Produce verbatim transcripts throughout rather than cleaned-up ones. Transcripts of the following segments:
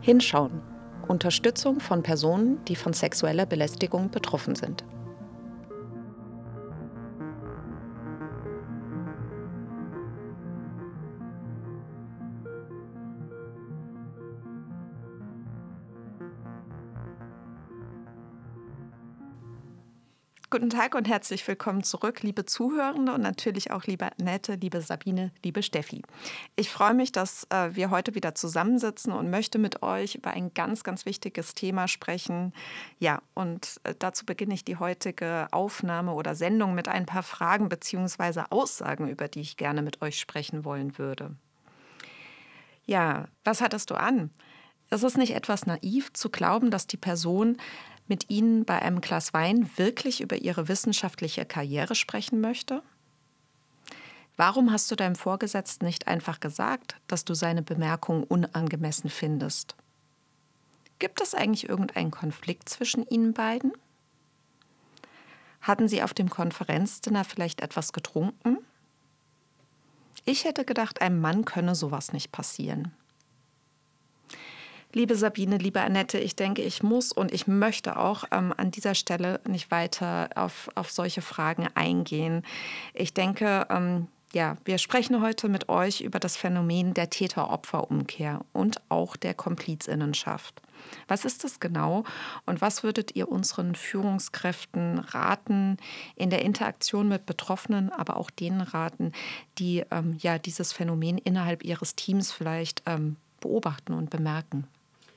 Hinschauen. Unterstützung von Personen, die von sexueller Belästigung betroffen sind. Guten Tag und herzlich willkommen zurück, liebe Zuhörende und natürlich auch liebe Annette, liebe Sabine, liebe Steffi. Ich freue mich, dass äh, wir heute wieder zusammensitzen und möchte mit euch über ein ganz, ganz wichtiges Thema sprechen. Ja, und äh, dazu beginne ich die heutige Aufnahme oder Sendung mit ein paar Fragen bzw. Aussagen, über die ich gerne mit euch sprechen wollen würde. Ja, was hattest du an? Ist es nicht etwas naiv zu glauben, dass die Person mit Ihnen bei einem Glas Wein wirklich über Ihre wissenschaftliche Karriere sprechen möchte? Warum hast du deinem Vorgesetzten nicht einfach gesagt, dass du seine Bemerkungen unangemessen findest? Gibt es eigentlich irgendeinen Konflikt zwischen Ihnen beiden? Hatten Sie auf dem Konferenzdinner vielleicht etwas getrunken? Ich hätte gedacht, einem Mann könne sowas nicht passieren. Liebe Sabine, liebe Annette, ich denke, ich muss und ich möchte auch ähm, an dieser Stelle nicht weiter auf, auf solche Fragen eingehen. Ich denke, ähm, ja, wir sprechen heute mit euch über das Phänomen der Täter-Opfer-Umkehr und auch der Komplizinnenschaft. Was ist das genau und was würdet ihr unseren Führungskräften raten in der Interaktion mit Betroffenen, aber auch denen raten, die ähm, ja, dieses Phänomen innerhalb ihres Teams vielleicht ähm, beobachten und bemerken?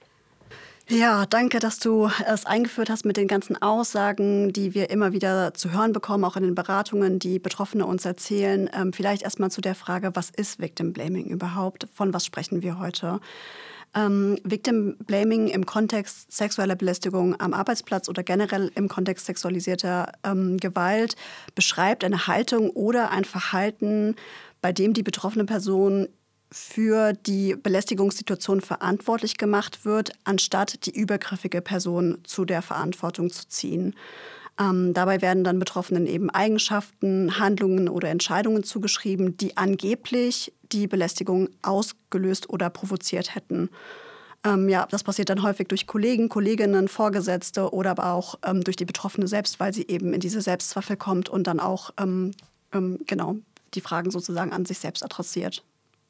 Ja, danke, dass du es eingeführt hast mit den ganzen Aussagen, die wir immer wieder zu hören bekommen, auch in den Beratungen, die Betroffene uns erzählen. Ähm, vielleicht erstmal zu der Frage, was ist Victim Blaming überhaupt? Von was sprechen wir heute? Ähm, Victim Blaming im Kontext sexueller Belästigung am Arbeitsplatz oder generell im Kontext sexualisierter ähm, Gewalt beschreibt eine Haltung oder ein Verhalten, bei dem die betroffene Person für die Belästigungssituation verantwortlich gemacht wird, anstatt die übergriffige Person zu der Verantwortung zu ziehen. Ähm, dabei werden dann Betroffenen eben Eigenschaften, Handlungen oder Entscheidungen zugeschrieben, die angeblich die Belästigung ausgelöst oder provoziert hätten. Ähm, ja, das passiert dann häufig durch Kollegen, Kolleginnen, Vorgesetzte oder aber auch ähm, durch die Betroffene selbst, weil sie eben in diese Selbstzweifel kommt und dann auch ähm, ähm, genau die Fragen sozusagen an sich selbst adressiert.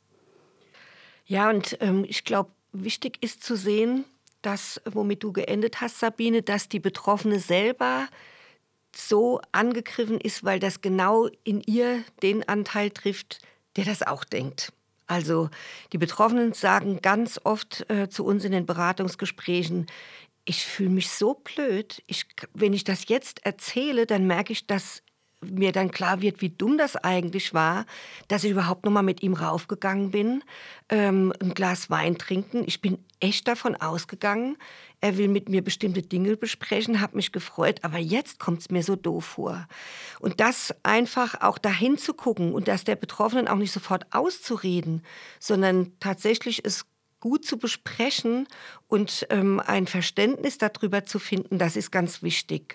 Ja, und ähm, ich glaube, wichtig ist zu sehen, dass, womit du geendet hast, Sabine, dass die Betroffene selber so angegriffen ist, weil das genau in ihr den Anteil trifft, der das auch denkt. Also die Betroffenen sagen ganz oft äh, zu uns in den Beratungsgesprächen, ich fühle mich so blöd, ich, wenn ich das jetzt erzähle, dann merke ich, dass mir dann klar wird, wie dumm das eigentlich war, dass ich überhaupt noch mal mit ihm raufgegangen bin, ähm, ein Glas Wein trinken. Ich bin echt davon ausgegangen, er will mit mir bestimmte Dinge besprechen, habe mich gefreut, aber jetzt kommt es mir so doof vor. Und das einfach auch dahin zu gucken und das der Betroffenen auch nicht sofort auszureden, sondern tatsächlich es gut zu besprechen und ähm, ein Verständnis darüber zu finden, das ist ganz wichtig.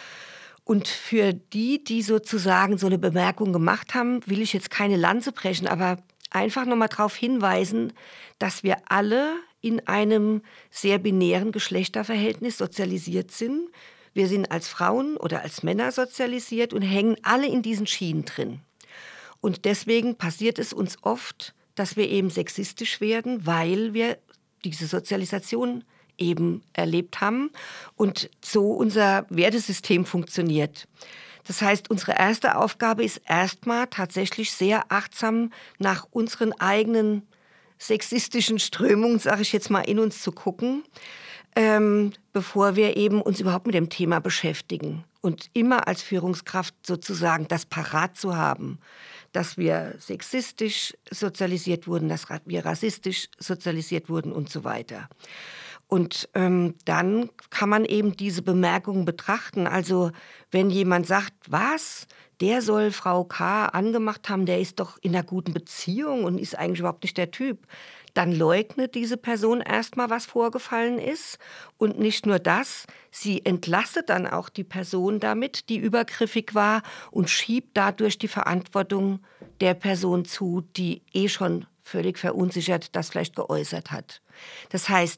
Und für die, die sozusagen so eine Bemerkung gemacht haben, will ich jetzt keine Lanze brechen, aber einfach nochmal darauf hinweisen, dass wir alle in einem sehr binären Geschlechterverhältnis sozialisiert sind. Wir sind als Frauen oder als Männer sozialisiert und hängen alle in diesen Schienen drin. Und deswegen passiert es uns oft, dass wir eben sexistisch werden, weil wir diese Sozialisation eben erlebt haben und so unser Wertesystem funktioniert. Das heißt, unsere erste Aufgabe ist erstmal tatsächlich sehr achtsam nach unseren eigenen sexistischen Strömungen, sage ich jetzt mal, in uns zu gucken, ähm, bevor wir eben uns überhaupt mit dem Thema beschäftigen. Und immer als Führungskraft sozusagen das parat zu haben, dass wir sexistisch sozialisiert wurden, dass wir rassistisch sozialisiert wurden und so weiter. Und ähm, dann kann man eben diese Bemerkungen betrachten. Also wenn jemand sagt, was, der soll Frau K. angemacht haben, der ist doch in einer guten Beziehung und ist eigentlich überhaupt nicht der Typ, dann leugnet diese Person erstmal, was vorgefallen ist. Und nicht nur das, sie entlastet dann auch die Person damit, die übergriffig war und schiebt dadurch die Verantwortung der Person zu, die eh schon völlig verunsichert das vielleicht geäußert hat. Das heißt,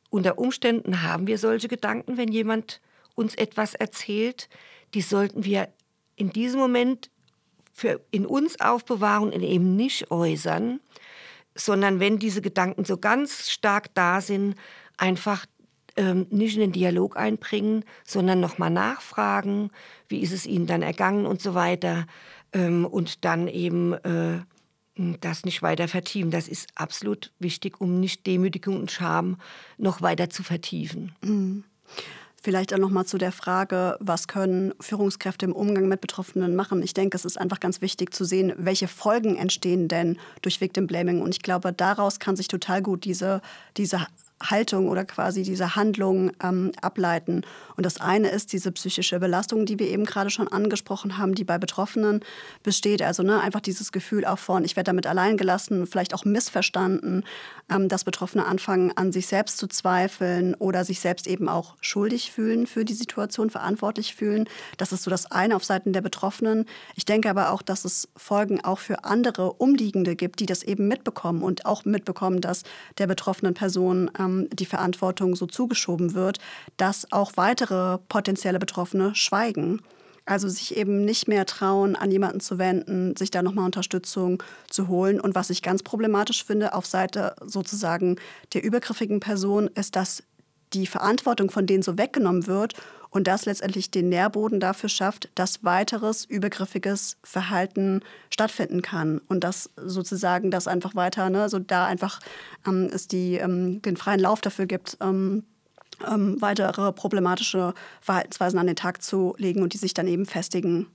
unter Umständen haben wir solche Gedanken, wenn jemand uns etwas erzählt. Die sollten wir in diesem Moment für in uns aufbewahren und eben nicht äußern, sondern wenn diese Gedanken so ganz stark da sind, einfach ähm, nicht in den Dialog einbringen, sondern nochmal nachfragen, wie ist es Ihnen dann ergangen und so weiter, ähm, und dann eben äh, das nicht weiter vertiefen. Das ist absolut wichtig, um nicht Demütigung und Scham noch weiter zu vertiefen. Mhm. Vielleicht auch noch mal zu der Frage, was können Führungskräfte im Umgang mit Betroffenen machen? Ich denke, es ist einfach ganz wichtig zu sehen, welche Folgen entstehen denn durch Victim Blaming. Und ich glaube, daraus kann sich total gut diese, diese Haltung oder quasi diese Handlung ähm, ableiten. Und das eine ist diese psychische Belastung, die wir eben gerade schon angesprochen haben, die bei Betroffenen besteht. Also ne, einfach dieses Gefühl auch von, ich werde damit allein gelassen, vielleicht auch missverstanden, ähm, dass Betroffene anfangen, an sich selbst zu zweifeln oder sich selbst eben auch schuldig fühlen für die Situation, verantwortlich fühlen. Das ist so das eine auf Seiten der Betroffenen. Ich denke aber auch, dass es Folgen auch für andere Umliegende gibt, die das eben mitbekommen und auch mitbekommen, dass der betroffenen Person ähm, die Verantwortung so zugeschoben wird, dass auch weitere potenzielle Betroffene schweigen. Also sich eben nicht mehr trauen, an jemanden zu wenden, sich da nochmal Unterstützung zu holen. Und was ich ganz problematisch finde auf Seite sozusagen der übergriffigen Person, ist, dass die Verantwortung von denen so weggenommen wird und das letztendlich den Nährboden dafür schafft, dass weiteres übergriffiges Verhalten stattfinden kann. Und dass sozusagen das einfach weiter, ne, so da einfach ähm, es die, ähm, den freien Lauf dafür gibt, ähm, ähm, weitere problematische Verhaltensweisen an den Tag zu legen und die sich dann eben festigen.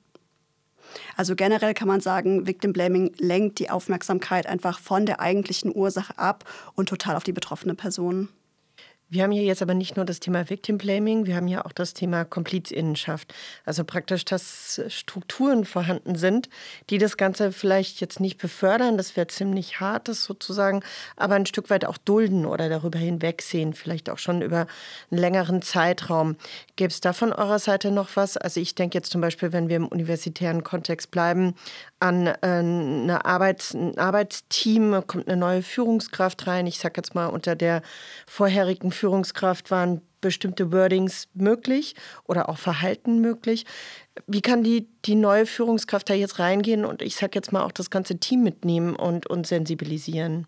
Also generell kann man sagen, Victim Blaming lenkt die Aufmerksamkeit einfach von der eigentlichen Ursache ab und total auf die betroffene Person. Wir haben hier jetzt aber nicht nur das Thema Victim Blaming, wir haben hier auch das Thema Komplizinnenschaft. Also praktisch, dass Strukturen vorhanden sind, die das Ganze vielleicht jetzt nicht befördern, das wäre ziemlich hart, das sozusagen, aber ein Stück weit auch dulden oder darüber hinwegsehen, vielleicht auch schon über einen längeren Zeitraum. Gäbe es da von eurer Seite noch was? Also ich denke jetzt zum Beispiel, wenn wir im universitären Kontext bleiben, an äh, eine Arbeit, ein Arbeitsteam, kommt eine neue Führungskraft rein. Ich sage jetzt mal, unter der vorherigen Führungskraft waren bestimmte Wordings möglich oder auch Verhalten möglich. Wie kann die, die neue Führungskraft da jetzt reingehen und ich sage jetzt mal auch das ganze Team mitnehmen und, und sensibilisieren?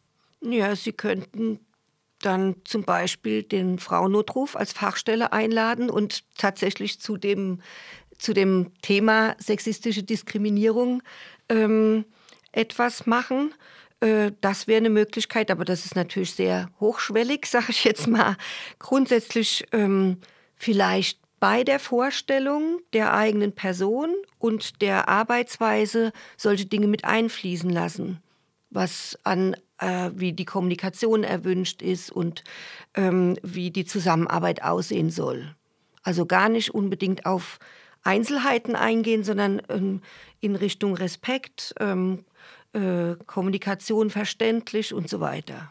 Ja, sie könnten dann zum Beispiel den Frauennotruf als Fachstelle einladen und tatsächlich zu dem, zu dem Thema sexistische Diskriminierung ähm, etwas machen. Äh, das wäre eine Möglichkeit, aber das ist natürlich sehr hochschwellig, sage ich jetzt mal. Grundsätzlich ähm, vielleicht bei der Vorstellung der eigenen Person und der Arbeitsweise solche Dinge mit einfließen lassen, was an äh, wie die Kommunikation erwünscht ist und ähm, wie die Zusammenarbeit aussehen soll. Also gar nicht unbedingt auf Einzelheiten eingehen, sondern ähm, in Richtung Respekt, ähm, äh, Kommunikation verständlich und so weiter.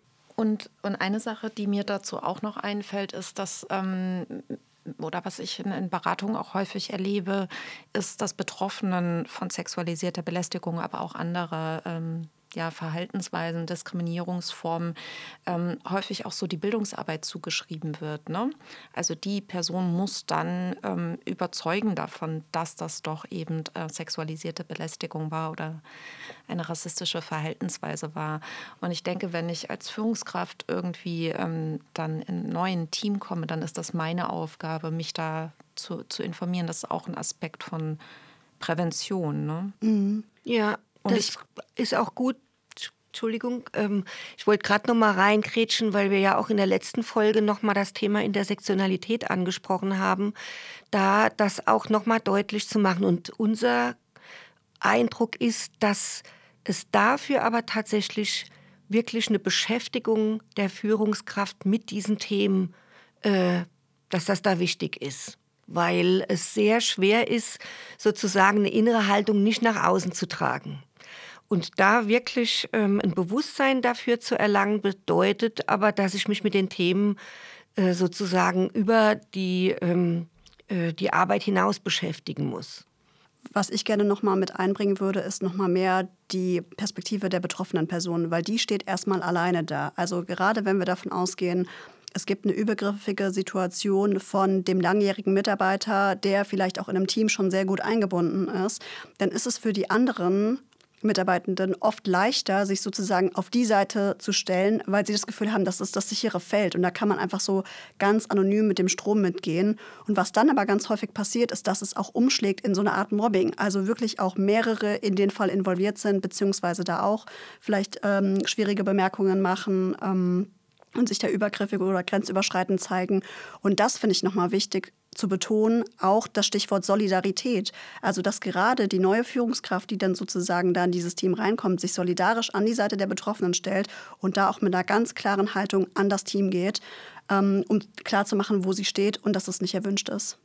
Und, und eine Sache, die mir dazu auch noch einfällt, ist, dass, ähm, oder was ich in, in Beratungen auch häufig erlebe, ist, dass Betroffenen von sexualisierter Belästigung, aber auch andere ähm, ja, Verhaltensweisen, Diskriminierungsformen ähm, häufig auch so die Bildungsarbeit zugeschrieben wird. Ne? Also die Person muss dann ähm, überzeugen davon, dass das doch eben äh, sexualisierte Belästigung war oder eine rassistische Verhaltensweise war. Und ich denke, wenn ich als Führungskraft irgendwie ähm, dann in ein neues Team komme, dann ist das meine Aufgabe, mich da zu, zu informieren. Das ist auch ein Aspekt von Prävention. Ne? Mhm. Ja. Und das ist auch gut, Entschuldigung, ähm, ich wollte gerade noch mal reingrätschen, weil wir ja auch in der letzten Folge noch mal das Thema Intersektionalität angesprochen haben, da das auch noch mal deutlich zu machen. Und unser Eindruck ist, dass es dafür aber tatsächlich wirklich eine Beschäftigung der Führungskraft mit diesen Themen, äh, dass das da wichtig ist. Weil es sehr schwer ist, sozusagen eine innere Haltung nicht nach außen zu tragen. Und da wirklich ähm, ein Bewusstsein dafür zu erlangen, bedeutet aber, dass ich mich mit den Themen äh, sozusagen über die, ähm, äh, die Arbeit hinaus beschäftigen muss. Was ich gerne noch mal mit einbringen würde, ist noch mal mehr die Perspektive der betroffenen Person, weil die steht erstmal alleine da. Also gerade wenn wir davon ausgehen, es gibt eine übergriffige Situation von dem langjährigen Mitarbeiter, der vielleicht auch in einem Team schon sehr gut eingebunden ist, dann ist es für die anderen Mitarbeitenden oft leichter, sich sozusagen auf die Seite zu stellen, weil sie das Gefühl haben, das ist das sichere Feld. Und da kann man einfach so ganz anonym mit dem Strom mitgehen. Und was dann aber ganz häufig passiert, ist, dass es auch umschlägt in so eine Art Mobbing. Also wirklich auch mehrere in den Fall involviert sind, beziehungsweise da auch vielleicht ähm, schwierige Bemerkungen machen ähm, und sich da übergriffig oder grenzüberschreitend zeigen. Und das finde ich nochmal wichtig zu betonen, auch das Stichwort Solidarität. Also dass gerade die neue Führungskraft, die dann sozusagen da in dieses Team reinkommt, sich solidarisch an die Seite der Betroffenen stellt und da auch mit einer ganz klaren Haltung an das Team geht, ähm, um klarzumachen, wo sie steht und dass es nicht erwünscht ist.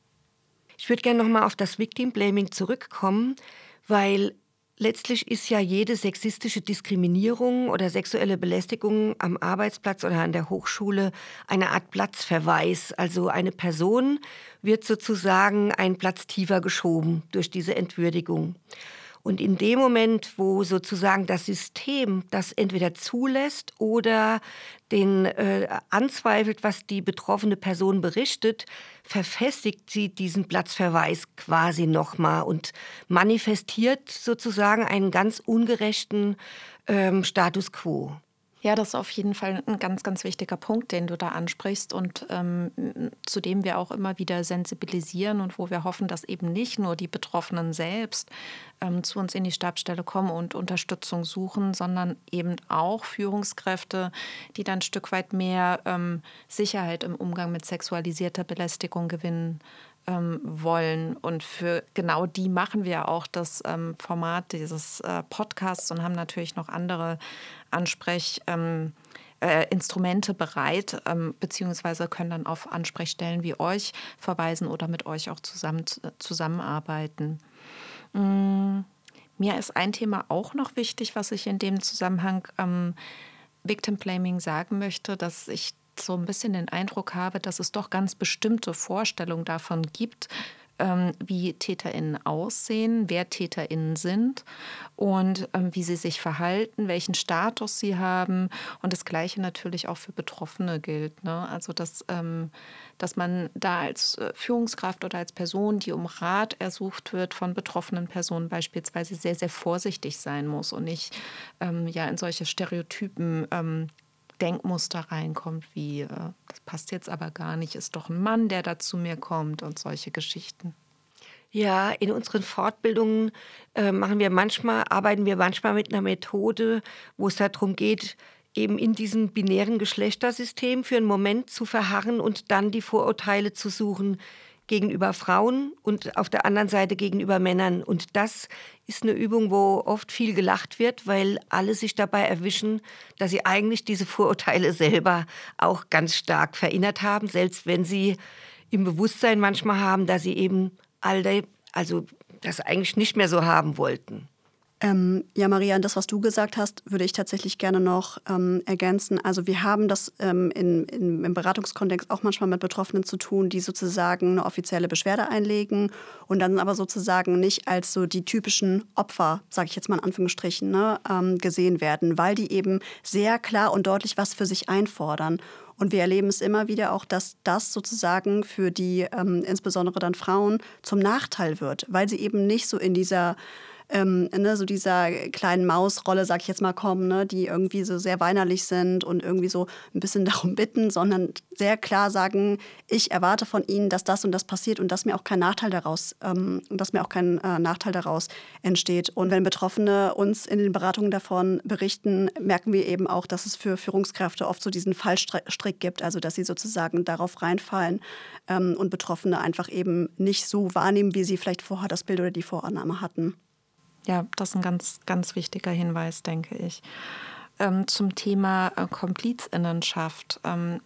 Ich würde gerne noch mal auf das Victim Blaming zurückkommen, weil letztlich ist ja jede sexistische Diskriminierung oder sexuelle Belästigung am Arbeitsplatz oder an der Hochschule eine Art Platzverweis. Also eine Person wird sozusagen einen Platz tiefer geschoben durch diese Entwürdigung. Und in dem Moment, wo sozusagen das System das entweder zulässt oder den äh, anzweifelt, was die betroffene Person berichtet, verfestigt sie diesen Platzverweis quasi nochmal und manifestiert sozusagen einen ganz ungerechten ähm, Status quo. Ja, das ist auf jeden Fall ein ganz, ganz wichtiger Punkt, den du da ansprichst und ähm, zu dem wir auch immer wieder sensibilisieren und wo wir hoffen, dass eben nicht nur die Betroffenen selbst ähm, zu uns in die Stabsstelle kommen und Unterstützung suchen, sondern eben auch Führungskräfte, die dann ein Stück weit mehr ähm, Sicherheit im Umgang mit sexualisierter Belästigung gewinnen ähm, wollen. Und für genau die machen wir auch das ähm, Format dieses äh, Podcasts und haben natürlich noch andere Ansprech ähm, äh, Instrumente bereit, ähm, beziehungsweise können dann auf Ansprechstellen wie euch verweisen oder mit euch auch zusammen, zusammenarbeiten. Mm, mir ist ein Thema auch noch wichtig, was ich in dem Zusammenhang ähm, Victim Blaming sagen möchte, dass ich so ein bisschen den Eindruck habe, dass es doch ganz bestimmte Vorstellungen davon gibt, ähm, wie TäterInnen aussehen, wer TäterInnen sind und ähm, wie sie sich verhalten, welchen Status sie haben. Und das Gleiche natürlich auch für Betroffene gilt. Ne? Also, dass, ähm, dass man da als Führungskraft oder als Person, die um Rat ersucht wird von betroffenen Personen beispielsweise, sehr, sehr vorsichtig sein muss und nicht ähm, ja, in solche Stereotypen ähm, Denkmuster reinkommt, wie äh, das passt jetzt aber gar nicht, ist doch ein Mann, der da zu mir kommt und solche Geschichten. Ja, in unseren Fortbildungen äh, machen wir manchmal, arbeiten wir manchmal mit einer Methode, wo es darum geht, eben in diesem binären Geschlechtersystem für einen Moment zu verharren und dann die Vorurteile zu suchen gegenüber Frauen und auf der anderen Seite gegenüber Männern. Und das ist eine Übung, wo oft viel gelacht wird, weil alle sich dabei erwischen, dass sie eigentlich diese Vorurteile selber auch ganz stark verinnerlicht haben, selbst wenn sie im Bewusstsein manchmal haben, dass sie eben all also das eigentlich nicht mehr so haben wollten. Ähm, ja, Maria, an das, was du gesagt hast, würde ich tatsächlich gerne noch ähm, ergänzen. Also wir haben das ähm, in, in, im Beratungskontext auch manchmal mit Betroffenen zu tun, die sozusagen eine offizielle Beschwerde einlegen und dann aber sozusagen nicht als so die typischen Opfer, sage ich jetzt mal in Anführungsstrichen, ne, ähm, gesehen werden, weil die eben sehr klar und deutlich was für sich einfordern. Und wir erleben es immer wieder auch, dass das sozusagen für die ähm, insbesondere dann Frauen zum Nachteil wird, weil sie eben nicht so in dieser Ähm, ne, so dieser kleinen Mausrolle, sag ich jetzt mal, kommen, ne, die irgendwie so sehr weinerlich sind und irgendwie so ein bisschen darum bitten, sondern sehr klar sagen, ich erwarte von ihnen, dass das und das passiert und dass mir auch kein Nachteil daraus, ähm, dass mir auch kein äh, Nachteil daraus entsteht. Und wenn Betroffene uns in den Beratungen davon berichten, merken wir eben auch, dass es für Führungskräfte oft so diesen Fallstrick gibt, also dass sie sozusagen darauf reinfallen ähm, und Betroffene einfach eben nicht so wahrnehmen, wie sie vielleicht vorher das Bild oder die Vorannahme hatten. Ja, das ist ein ganz, ganz wichtiger Hinweis, denke ich. Ähm, zum Thema äh, Komplizinnenschaft. Ähm,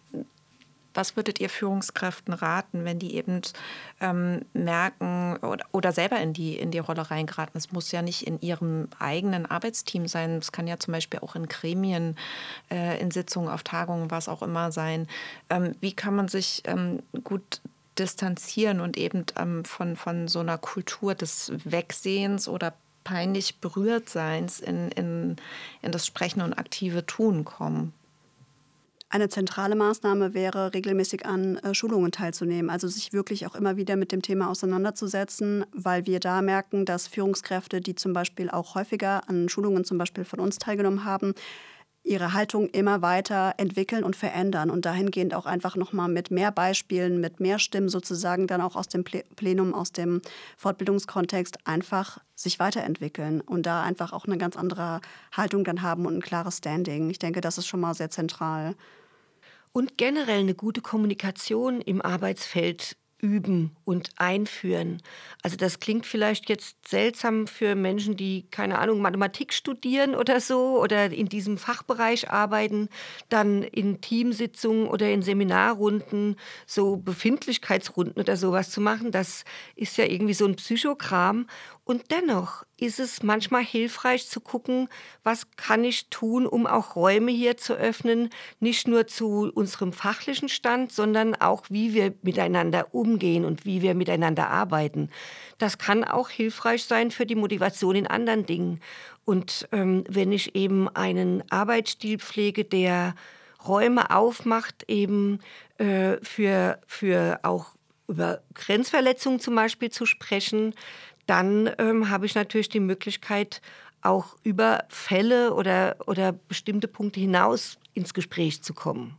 was würdet ihr Führungskräften raten, wenn die eben ähm, merken oder, oder selber in die, in die Rolle reingeraten? Es muss ja nicht in ihrem eigenen Arbeitsteam sein. Es kann ja zum Beispiel auch in Gremien, äh, in Sitzungen, auf Tagungen, was auch immer sein. Ähm, wie kann man sich ähm, gut distanzieren und eben ähm, von, von so einer Kultur des Wegsehens oder peinlich berührt Seins in, in, in das Sprechen und aktive Tun kommen? Eine zentrale Maßnahme wäre, regelmäßig an äh, Schulungen teilzunehmen, also sich wirklich auch immer wieder mit dem Thema auseinanderzusetzen, weil wir da merken, dass Führungskräfte, die zum Beispiel auch häufiger an Schulungen zum Beispiel von uns teilgenommen haben, ihre Haltung immer weiter entwickeln und verändern und dahingehend auch einfach nochmal mit mehr Beispielen, mit mehr Stimmen sozusagen dann auch aus dem Plenum, aus dem Fortbildungskontext einfach sich weiterentwickeln und da einfach auch eine ganz andere Haltung dann haben und ein klares Standing. Ich denke, das ist schon mal sehr zentral. Und generell eine gute Kommunikation im Arbeitsfeld üben und einführen. Also das klingt vielleicht jetzt seltsam für Menschen, die, keine Ahnung, Mathematik studieren oder so oder in diesem Fachbereich arbeiten, dann in Teamsitzungen oder in Seminarrunden so Befindlichkeitsrunden oder sowas zu machen. Das ist ja irgendwie so ein Psychokram. Und dennoch ist es manchmal hilfreich zu gucken, was kann ich tun, um auch Räume hier zu öffnen, nicht nur zu unserem fachlichen Stand, sondern auch, wie wir miteinander umgehen und wie wir miteinander arbeiten. Das kann auch hilfreich sein für die Motivation in anderen Dingen. Und ähm, wenn ich eben einen Arbeitsstil pflege, der Räume aufmacht, eben äh, für, für auch über Grenzverletzungen zum Beispiel zu sprechen, dann ähm, habe ich natürlich die Möglichkeit, auch über Fälle oder, oder bestimmte Punkte hinaus ins Gespräch zu kommen.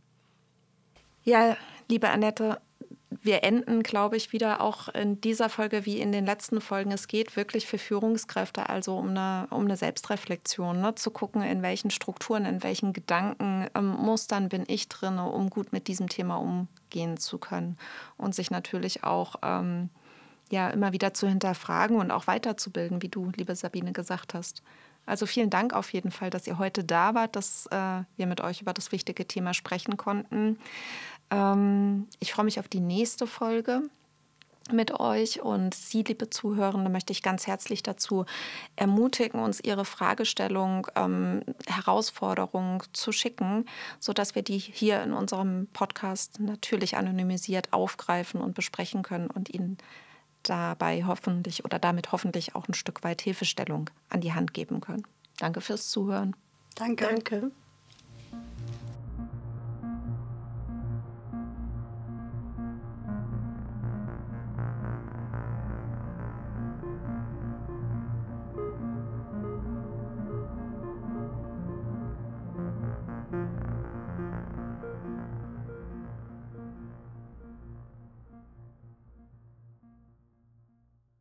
Ja, liebe Annette, wir enden, glaube ich, wieder auch in dieser Folge wie in den letzten Folgen. Es geht wirklich für Führungskräfte also um eine, um eine Selbstreflexion, ne? Zu gucken, in welchen Strukturen, in welchen Gedankenmustern ähm, bin ich drin, um gut mit diesem Thema umgehen zu können. Und sich natürlich auch ähm, ja, immer wieder zu hinterfragen und auch weiterzubilden, wie du, liebe Sabine, gesagt hast. Also vielen Dank auf jeden Fall, dass ihr heute da wart, dass äh, wir mit euch über das wichtige Thema sprechen konnten. Ähm, ich freue mich auf die nächste Folge mit euch und Sie, liebe Zuhörende, möchte ich ganz herzlich dazu ermutigen, uns Ihre Fragestellung, ähm, Herausforderung zu schicken, sodass wir die hier in unserem Podcast natürlich anonymisiert aufgreifen und besprechen können und Ihnen dabei hoffentlich oder damit hoffentlich auch ein Stück weit Hilfestellung an die Hand geben können. Danke fürs Zuhören. Danke. Danke.